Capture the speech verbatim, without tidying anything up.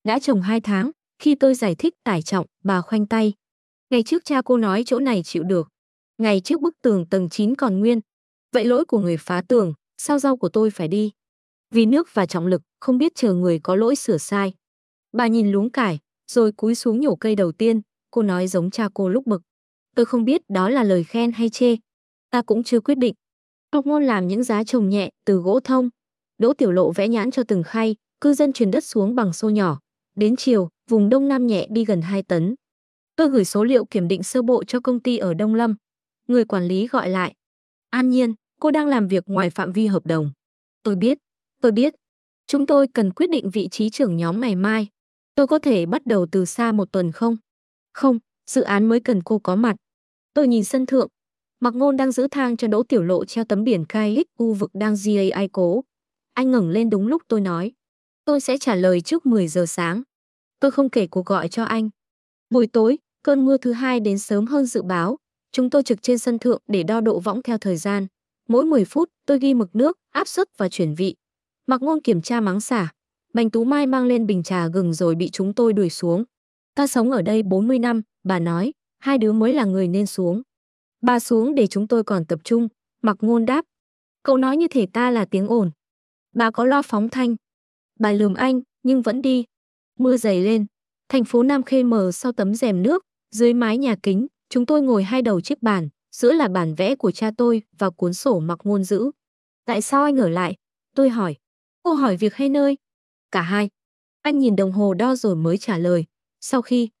Đã trồng hai tháng, khi tôi giải thích tải trọng, bà khoanh tay. Ngày trước cha cô nói chỗ này chịu được. Ngày trước bức tường tầng chín còn nguyên. Vậy lỗi của người phá tường, sao rau của tôi phải đi? Vì nước và trọng lực, không biết chờ người có lỗi sửa sai. Bà nhìn luống cải, rồi cúi xuống nhổ cây đầu tiên, cô nói giống cha cô lúc bực. Tôi không biết đó là lời khen hay chê. Ta cũng chưa quyết định. Ngọc Ngôn làm những giá trồng nhẹ từ gỗ thông. Đỗ Tiểu Lộ vẽ nhãn cho từng khay, cư dân truyền đất xuống bằng xô nhỏ. Đến chiều, vùng Đông Nam nhẹ đi gần hai tấn. Tôi gửi số liệu kiểm định sơ bộ cho công ty ở Đông Lâm. Người quản lý gọi lại. An Nhiên, cô đang làm việc ngoài phạm vi hợp đồng. Tôi biết, tôi biết. Chúng tôi cần quyết định vị trí trưởng nhóm ngày mai. Tôi có thể bắt đầu từ xa một tuần không? Không, dự án mới cần cô có mặt. Tôi nhìn sân thượng. Mạc Ngôn đang giữ thang cho Đỗ Tiểu Lộ treo tấm biển ca ích u vực đang giê a i cố. Anh ngẩng lên đúng lúc tôi nói. Tôi sẽ trả lời trước mười giờ sáng. Tôi không kể cuộc gọi cho anh. Buổi tối, cơn mưa thứ hai đến sớm hơn dự báo. Chúng tôi trực trên sân thượng để đo độ võng theo thời gian. Mỗi mười phút, tôi ghi mực nước, áp suất và chuyển vị. Mạc Ngôn kiểm tra mắng xả. Bành Tú Mai mang lên bình trà gừng rồi bị chúng tôi đuổi xuống. Ta sống ở đây bốn mươi năm, bà nói, hai đứa mới là người nên xuống. Bà xuống để chúng tôi còn tập trung, Mạc Ngôn đáp. Cậu nói như thể ta là tiếng ồn. Bà có lo phóng thanh. Bà lườm anh, nhưng vẫn đi. Mưa dày lên. Thành phố Nam Khê mờ sau tấm rèm nước, dưới mái nhà kính, chúng tôi ngồi hai đầu chiếc bàn, giữa là bản vẽ của cha tôi và cuốn sổ Mạc Ngôn giữ. Tại sao anh ở lại? Tôi hỏi. Cô hỏi việc hay nơi? Cả hai. Anh nhìn đồng hồ đo rồi mới trả lời. Sau khi